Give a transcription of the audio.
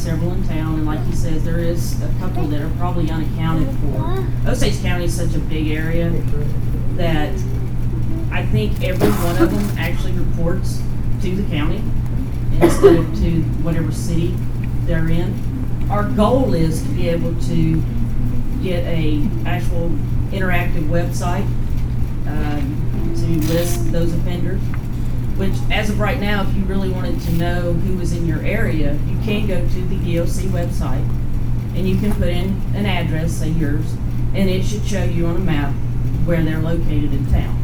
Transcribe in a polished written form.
several in town, and like he says, there is a couple that are probably unaccounted for. Osage County is such a big area that I think every one of them actually reports to the county instead of to whatever city they're in. Our goal is to be able to get a actual interactive website to list those offenders, which as of right now, if you really wanted to know who was in your area, you can go to the DOC website and you can put in an address, say yours, and it should show you on a map where they're located in town.